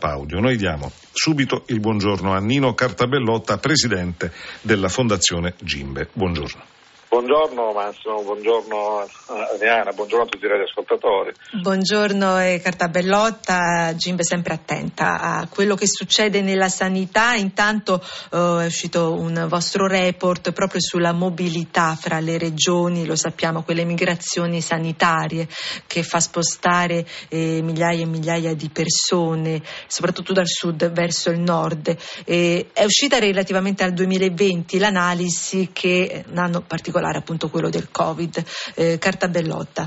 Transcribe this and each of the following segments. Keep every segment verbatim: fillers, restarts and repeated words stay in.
WhatsApp audio. Noi diamo subito il buongiorno a Nino Cartabellotta, presidente della Fondazione Gimbe. Buongiorno. Buongiorno Massimo, buongiorno Adriana, buongiorno a tutti i radioascoltatori. Buongiorno eh, Cartabellotta, Gimbe sempre attenta a quello che succede nella sanità. Intanto eh, è uscito un vostro report proprio sulla mobilità fra le regioni, lo sappiamo, quelle migrazioni sanitarie che fa spostare eh, migliaia e migliaia di persone, soprattutto dal sud verso il nord. Eh, è uscita relativamente al duemilaventi l'analisi che un anno particolare appunto quello del Covid. eh, Cartabellotta.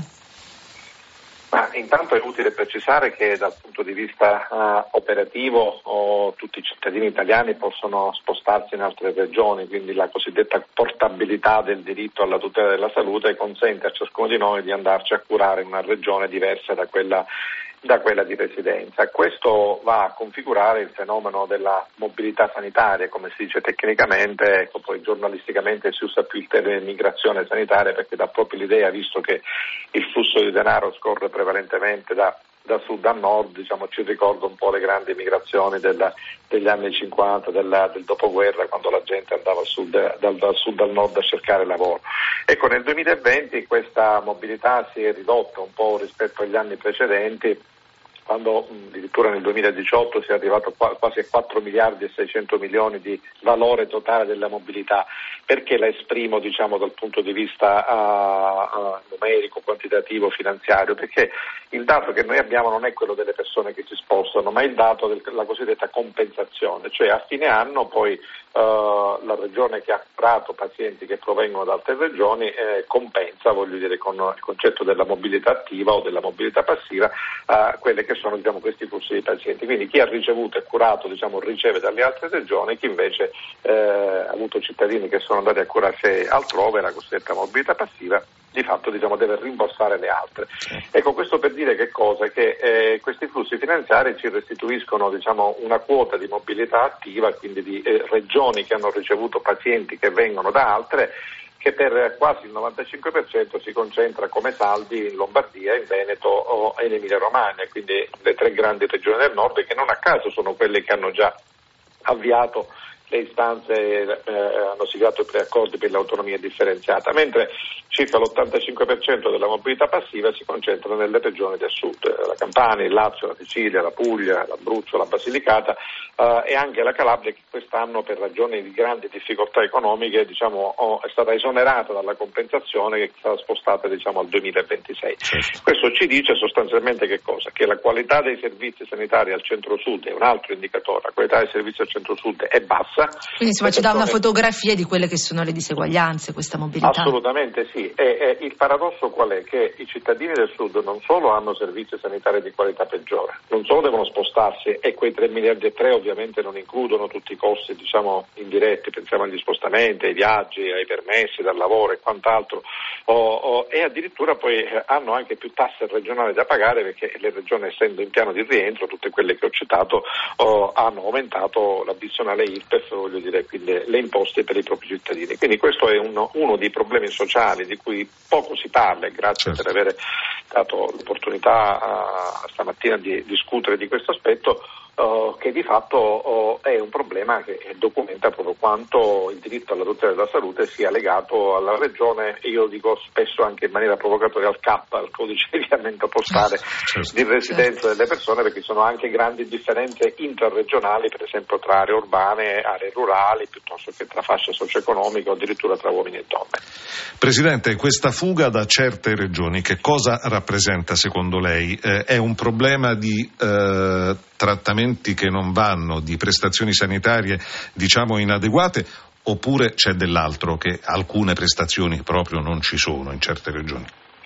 Ma intanto è utile precisare che dal punto di vista uh, operativo oh, tutti i cittadini italiani possono spostarsi in altre regioni, quindi la cosiddetta portabilità del diritto alla tutela della salute consente a ciascuno di noi di andarci a curare in una regione diversa da quella da quella di residenza. Questo va a configurare il fenomeno della mobilità sanitaria, come si dice tecnicamente. Ecco, poi giornalisticamente si usa più il termine migrazione sanitaria perché dà proprio l'idea, visto che il flusso di denaro scorre prevalentemente da da sud a nord, diciamo, ci ricorda un po' le grandi migrazioni della, degli anni cinquanta, della, del dopoguerra, quando la gente andava sud, dal, dal sud al nord a cercare lavoro. Ecco, nel duemilaventi questa mobilità si è ridotta un po' rispetto agli anni precedenti, quando addirittura nel duemiladiciotto si è arrivato quasi a quattro miliardi e seicento milioni di valore totale della mobilità. Perché la esprimo, diciamo, dal punto di vista uh, uh, numerico, quantitativo, finanziario? Perché il dato che noi abbiamo non è quello delle persone che si spostano, ma è il dato della cosiddetta compensazione, cioè a fine anno poi Uh, la regione che ha curato pazienti che provengono da altre regioni eh, compensa, voglio dire, con il concetto della mobilità attiva o della mobilità passiva uh, quelle che sono, diciamo, questi flussi di pazienti. Quindi chi ha ricevuto e curato, diciamo, riceve dalle altre regioni, chi invece eh, ha avuto cittadini che sono andati a curarsi altrove, la cosiddetta mobilità passiva, di fatto, diciamo, deve rimborsare le altre. Ecco, questo per dire che cosa? Che eh, questi flussi finanziari ci restituiscono, diciamo, una quota di mobilità attiva, quindi di eh, regioni che hanno ricevuto pazienti che vengono da altre, che per quasi il novantacinque per cento si concentra come saldi in Lombardia, in Veneto e in Emilia Romagna, quindi le tre grandi regioni del nord, che non a caso sono quelle che hanno già avviato le istanze, eh, hanno siglato i preaccordi per l'autonomia differenziata, mentre circa l'ottantacinque per cento della mobilità passiva si concentra nelle regioni del sud, la Campania, il Lazio, la Sicilia, la Puglia, l'Abruzzo, la Basilicata eh, e anche la Calabria, che quest'anno per ragioni di grandi difficoltà economiche, diciamo, oh, è stata esonerata dalla compensazione, che è stata spostata, diciamo, al duemilaventisei. Certo. Questo ci dice sostanzialmente che cosa? Che la qualità dei servizi sanitari al centro-sud è un altro indicatore, la qualità dei servizi al centro-sud è bassa. Quindi insomma ci dà una fotografia di quelle che sono le diseguaglianze, questa mobilità. Assolutamente sì, e, e il paradosso qual è? Che i cittadini del sud non solo hanno servizi sanitari di qualità peggiore, non solo devono spostarsi, e quei tre miliardi e tre ovviamente non includono tutti i costi, diciamo, indiretti, pensiamo agli spostamenti, ai viaggi, ai permessi dal lavoro e quant'altro, o, o, e addirittura poi eh, hanno anche più tasse regionali da pagare, perché le regioni, essendo in piano di rientro, tutte quelle che ho citato, oh, hanno aumentato l'addizionale I R P E F, voglio dire, quindi le imposte per i propri cittadini. Quindi questo è uno, uno dei problemi sociali di cui poco si parla, e grazie certo. per aver dato l'opportunità a, stamattina di discutere di questo aspetto, uh, che di fatto uh, è un problema che documenta proprio quanto il diritto alla tutela della salute sia legato alla regione, e io dico spesso anche in maniera provocatoria al C A P, al codice di avviamento postale certo. di residenza certo. delle persone, perché sono anche grandi differenze intraregionali, per esempio tra aree urbane, aree rurali, piuttosto che tra fasce socio-economiche o addirittura tra uomini e donne. Presidente, questa fuga da certe regioni che cosa rappresenta secondo lei? Eh, è un problema di eh, trattamenti che non vanno, di prestazioni sanitarie, diciamo, inadeguate, oppure c'è dell'altro, che alcune prestazioni proprio non ci sono in certe regioni?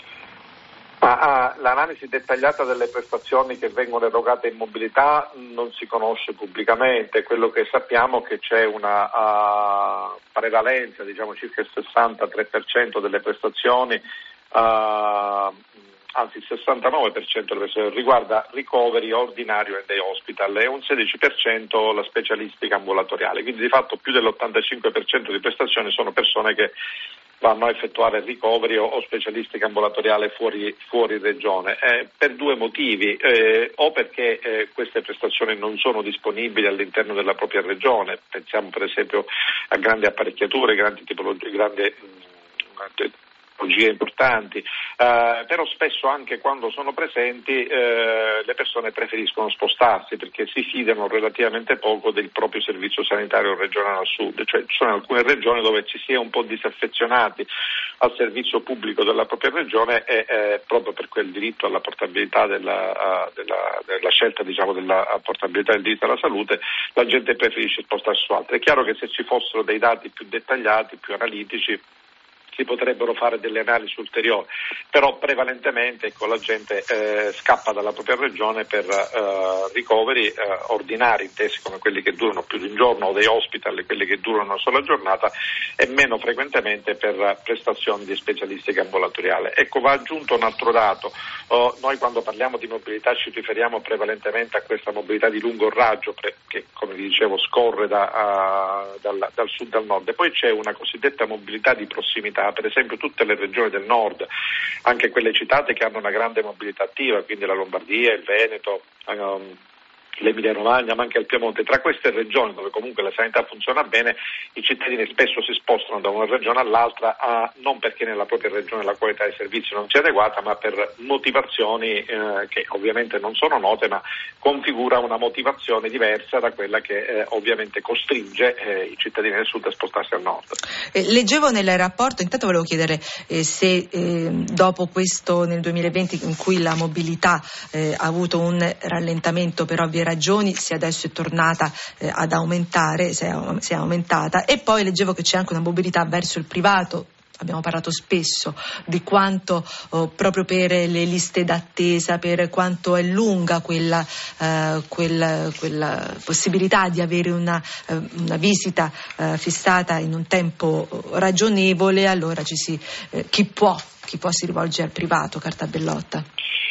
Ma, ah, l'analisi dettagliata delle prestazioni che vengono erogate in mobilità non si conosce pubblicamente. Quello che sappiamo è che c'è una uh, prevalenza, diciamo circa il sessantatré per cento delle prestazioni, uh, anzi il sessantanove per cento delle prestazioni riguarda ricoveri ordinario e day hospital, e un sedici per cento la specialistica ambulatoriale. Quindi di fatto più dell'ottantacinque per cento di prestazioni sono persone che vanno a effettuare ricoveri o, o specialistica ambulatoriale fuori, fuori regione, eh, per due motivi, eh, o perché eh, queste prestazioni non sono disponibili all'interno della propria regione, pensiamo per esempio a grandi apparecchiature, grandi tipologie, grandi mh, tecnologie importanti, eh, però spesso anche quando sono presenti eh, le persone preferiscono spostarsi perché si fidano relativamente poco del proprio servizio sanitario regionale al sud, cioè ci sono alcune regioni dove ci si è un po' disaffezionati al servizio pubblico della propria regione e eh, proprio per quel diritto alla portabilità della, uh, della, della scelta diciamo della portabilità del diritto alla salute, la gente preferisce spostarsi su altre. È chiaro che se ci fossero dei dati più dettagliati, più analitici, si potrebbero fare delle analisi ulteriori, però prevalentemente ecco, la gente eh, scappa dalla propria regione per eh, ricoveri eh, ordinari, intesi come quelli che durano più di un giorno, o dei hospital, quelli che durano una sola giornata, e meno frequentemente per prestazioni di specialistica ambulatoriale. Ecco, va aggiunto un altro dato. Oh, noi quando parliamo di mobilità ci riferiamo prevalentemente a questa mobilità di lungo raggio pre- che, come vi dicevo, scorre da, a, dal, dal sud al nord, e poi c'è una cosiddetta mobilità di prossimità. Per esempio tutte le regioni del nord, anche quelle citate che hanno una grande mobilità attiva, quindi la Lombardia, il Veneto, um, l'Emilia Romagna, ma anche il Piemonte. Tra queste regioni dove comunque la sanità funziona bene, i cittadini spesso si spostano da una regione all'altra, a, non perché nella propria regione la qualità dei servizi non sia adeguata, ma per motivazioni eh, che ovviamente non sono note, ma configura una motivazione diversa da quella che eh, ovviamente costringe eh, i cittadini del sud a spostarsi al nord. Eh, leggevo nel rapporto, intanto volevo chiedere eh, se eh, dopo questo nel duemilaventi in cui la mobilità eh, ha avuto un rallentamento per ovvie ragioni, se adesso è tornata eh, ad aumentare, se è, se è aumentata, e poi leggevo che c'è anche una mobilità verso il privato. Abbiamo parlato spesso di quanto oh, proprio per le liste d'attesa, per quanto è lunga quella, eh, quella, quella possibilità di avere una, eh, una visita eh, fissata in un tempo ragionevole, allora ci si, eh, chi può, chi può si rivolge al privato, Cartabellotta?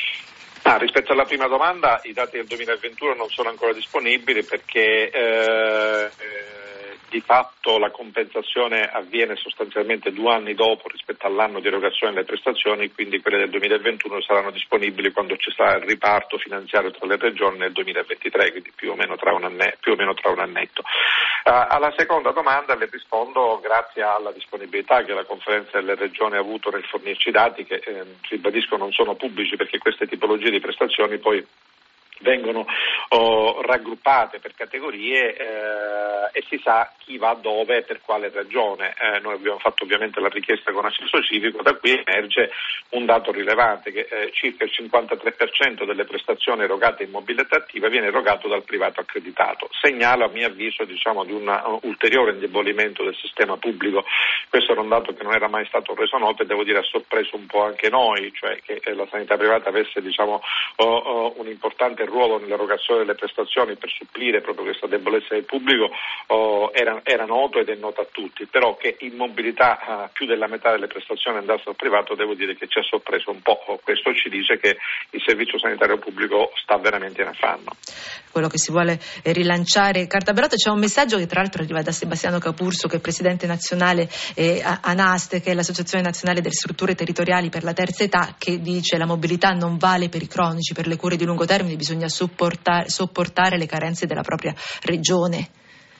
Ah, rispetto alla prima domanda, i dati del duemilaventuno non sono ancora disponibili perché eh, eh, di fatto la compensazione avviene sostanzialmente due anni dopo rispetto all'anno di erogazione delle prestazioni, quindi quelle del duemilaventuno saranno disponibili quando ci sarà il riparto finanziario tra le regioni nel duemilaventitré, quindi più o meno tra un, anne, più o meno tra un annetto. Uh, alla seconda domanda le rispondo grazie alla disponibilità che la conferenza delle regioni ha avuto nel fornirci dati che, eh, ribadisco, non sono pubblici perché queste tipologie di prestazioni poi vengono oh, raggruppate per categorie eh, e si sa chi va dove e per quale ragione. Eh, noi abbiamo fatto ovviamente la richiesta con accesso civico, da qui emerge un dato rilevante che eh, circa il cinquantatré per cento delle prestazioni erogate in mobilità attiva viene erogato dal privato accreditato. Segnala a mio avviso diciamo di un uh, ulteriore indebolimento del sistema pubblico. Questo era un dato che non era mai stato reso noto e devo dire ha sorpreso un po' anche noi, cioè che eh, la sanità privata avesse diciamo oh, oh, un importante ruolo nell'erogazione delle prestazioni per supplire proprio questa debolezza del pubblico oh, era, era noto ed è noto a tutti, però che in mobilità uh, più della metà delle prestazioni andasse al privato devo dire che ci ha sorpreso un po'. Questo ci dice che il servizio sanitario pubblico sta veramente in affanno. Quello che si vuole rilanciare. Cartabellotta, c'è un messaggio che tra l'altro arriva da Sebastiano Capurso, che è presidente nazionale eh, ANAST, che è l'Associazione Nazionale delle Strutture Territoriali per la Terza Età, che dice la mobilità non vale per i cronici, per le cure di lungo termine bisogna sopportare, sopportare le carenze della propria regione.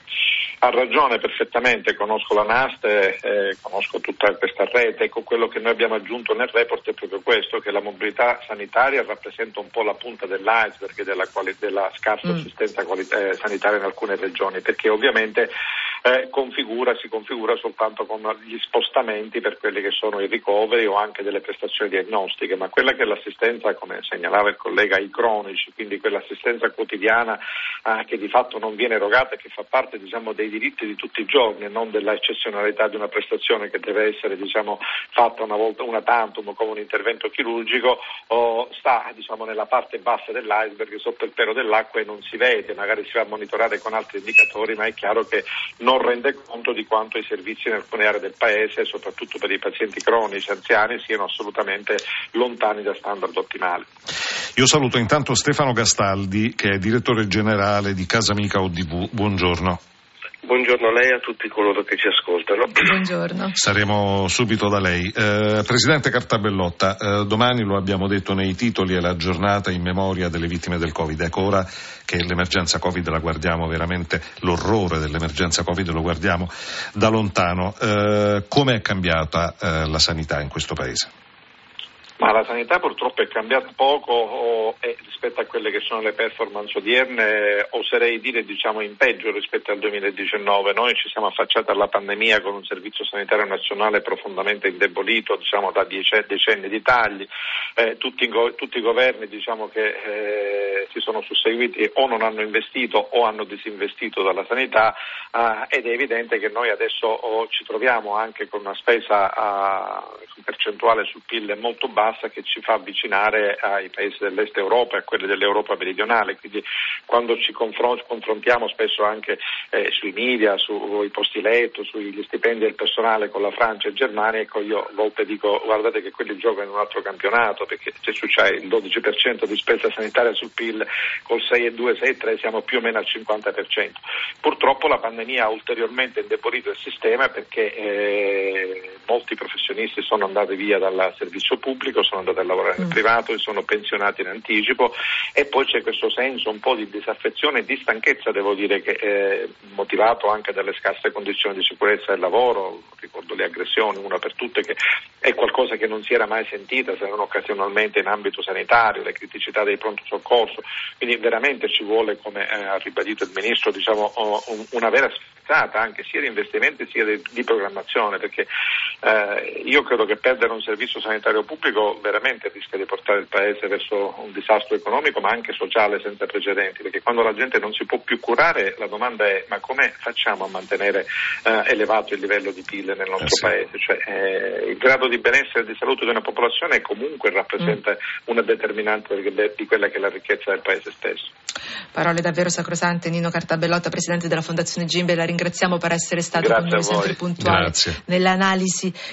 Ha ragione perfettamente, conosco la NAST, eh, conosco tutta questa rete. Ecco, quello che noi abbiamo aggiunto nel report è proprio questo, che la mobilità sanitaria rappresenta un po' la punta dell'iceberg della, quali- della scarsa mm. assistenza quali- eh, sanitaria in alcune regioni, perché ovviamente eh, configura, si configura soltanto con gli spostamenti per quelli che sono i ricoveri o anche delle prestazioni diagnostiche, ma quella che è l'assistenza, come segnalava il collega, ai cronici, quindi quell'assistenza quotidiana eh, che di fatto non viene erogata e che fa parte diciamo dei diritti di tutti i giorni e non della eccezionalità di una prestazione che deve essere diciamo fatta una volta una tantum come un intervento chirurgico, o sta diciamo nella parte bassa dell'iceberg sotto il pelo dell'acqua e non si vede, magari si va a monitorare con altri indicatori, ma è chiaro che non rende conto di quanto i servizi in alcune aree del paese, soprattutto per i pazienti cronici anziani, siano assolutamente lontani da standard ottimali. Io saluto intanto Stefano Gastaldi, che è direttore generale di Casa Amica O D V. Buongiorno. buongiorno a lei e a tutti coloro che ci ascoltano. Buongiorno. Saremo subito da lei. Eh, Presidente Cartabellotta, eh, domani lo abbiamo detto nei titoli, è la giornata in memoria delle vittime del Covid. Ecco, ora che l'emergenza Covid la guardiamo veramente, l'orrore dell'emergenza Covid lo guardiamo da lontano, eh, come è cambiata eh, la sanità in questo Paese? Ma la sanità purtroppo è cambiata poco oh, eh, rispetto a quelle che sono le performance odierne, oserei dire diciamo in peggio rispetto al duemiladiciannove. Noi ci siamo affacciati alla pandemia con un servizio sanitario nazionale profondamente indebolito, diciamo da dieci, decenni di tagli, eh, tutti, tutti i governi diciamo che eh, si sono susseguiti o non hanno investito o hanno disinvestito dalla sanità, eh, ed è evidente che noi adesso oh, ci troviamo anche con una spesa eh, percentuale sul P I L molto bassa, che ci fa avvicinare ai paesi dell'est Europa e a quelli dell'Europa meridionale, quindi quando ci confron- confrontiamo spesso anche eh, sui media, sui posti letto, sugli stipendi del personale con la Francia e Germania, ecco io a volte dico guardate che quelli giocano in un altro campionato, perché se tu c'hai il dodici per cento di spesa sanitaria sul P I L, col sei virgola due sei virgola tre siamo più o meno al cinquanta per cento. Purtroppo la pandemia ha ulteriormente indebolito il sistema perché eh, molti professionisti sono andati via dal servizio pubblico, sono andati a lavorare nel privato e sono pensionati in anticipo, e poi c'è questo senso un po' di disaffezione e di stanchezza, devo dire, che è motivato anche dalle scarse condizioni di sicurezza del lavoro. Ricordo le aggressioni, una per tutte, che è qualcosa che non si era mai sentita se non occasionalmente in ambito sanitario, le criticità dei pronto soccorso, quindi veramente ci vuole, come eh, ha ribadito il Ministro, diciamo una vera sfilzata anche sia di investimenti sia di, di programmazione, perché eh, io credo che perdere un servizio sanitario pubblico veramente rischia di portare il Paese verso un disastro economico ma anche sociale senza precedenti, perché quando la gente non si può più curare la domanda è ma come facciamo a mantenere eh, elevato il livello di P I L nel nostro eh sì. Paese, cioè eh, il grado di benessere e di salute di una popolazione comunque rappresenta mm. una determinante di quella che è la ricchezza del Paese stesso. Parole davvero sacrosante. Nino Cartabellotta, Presidente della Fondazione Gimbe, la ringraziamo per essere stato Grazie con noi sempre puntuale Grazie. nell'analisi